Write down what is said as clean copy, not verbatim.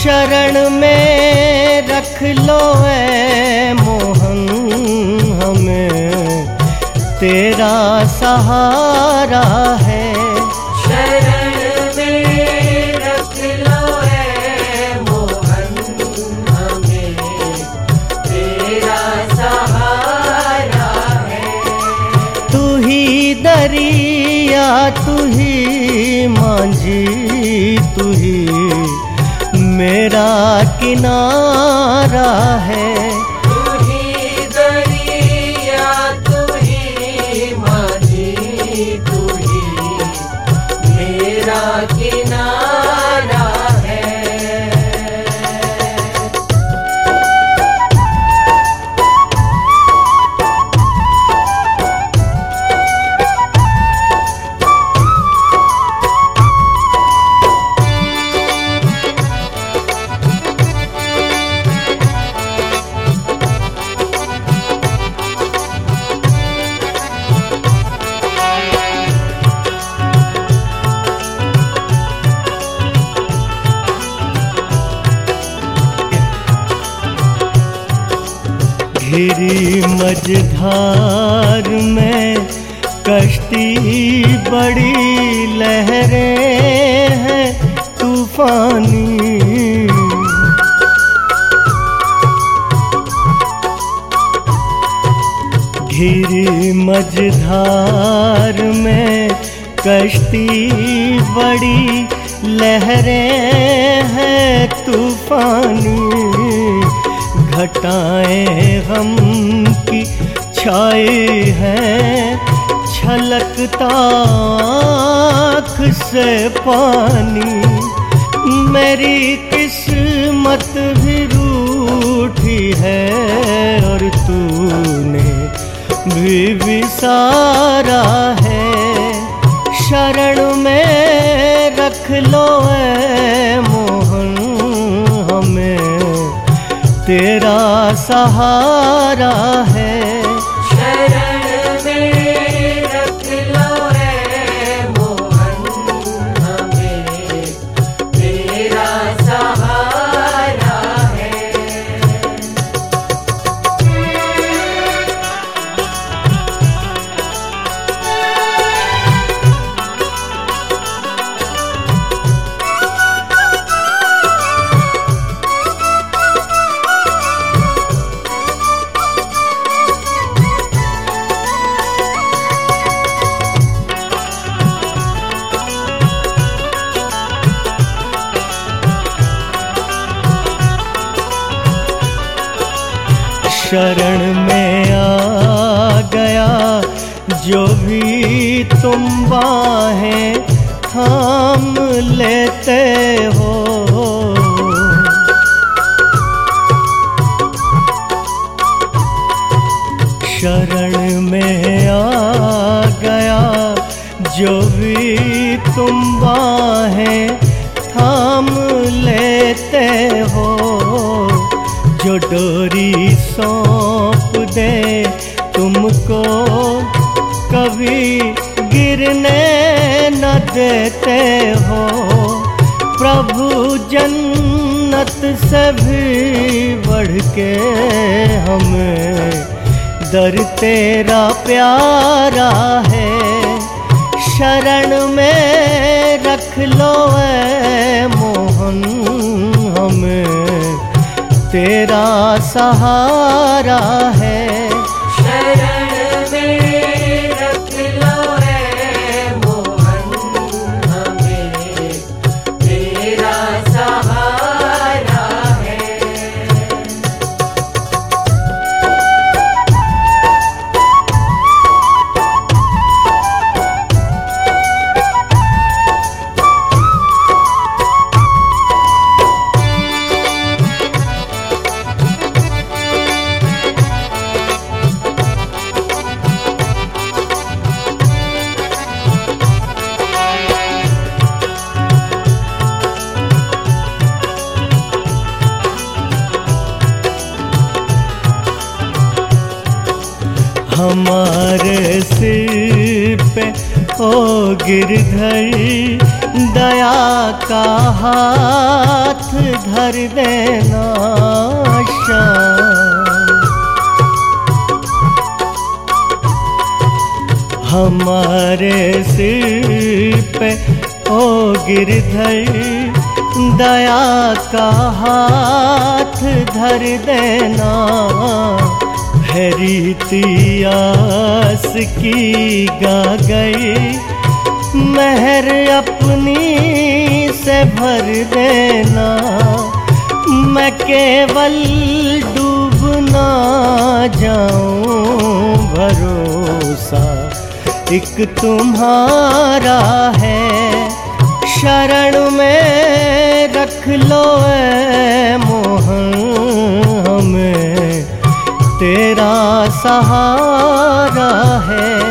शरण में रख लो ऐ मोहन हमें, तेरा सहारा है। शरण में रख लो ऐ मोहन हमें, तेरा सहारा है। तू ही दरिया, तू ही मांझी, तू ही मेरा किनारा है। तू ही दरिया, तू ही मांझी, तू ही मेरा किनारा है। घिरी मझधार में कश्ती बड़ी लहरें हैं तूफानी। घिरी मझधार में कश्ती बड़ी लहरें हैं तूफानी। घटाएं गम की छाई है, छलकता आँख से पानी। मेरी किस्मत भी रूठी है और तूने भी विसारा है। शरण में रख लो ऐ मोहन हमें, तेरा सहारा है। शरण में रख लो ऐ मोहन हमें, तेरा सहारा है। शरण में आ गया जो भी तुम बाहें थाम लेते हो। शरण में आ गया जो भी तुम बाहें थाम लेते हो। जो डोरी सौंप दे तुमको कभी गिरने न देते हो। प्रभु जन्नत से भी बढ़ के हमें दर तेरा प्यारा है। शरण में रख लो ऐ मोहन हमें, तेरा सहारा है। शरण में रख लो ऐ मोहन हमें, तेरा सहारा है। हमारे सिर पे ओ गिरधर दया का हाथ धर देना श्याम। हमारे सिर पे ओ गिरधर दया का हाथ धर देना। है रीति आस की गा गई, मेहर अपनी से भर देना। मैं केवल डूब ना जाऊं, भरोसा एक तुम्हारा है। शरण में रख लो ऐ मोहन हमें, तेरा सहारा है।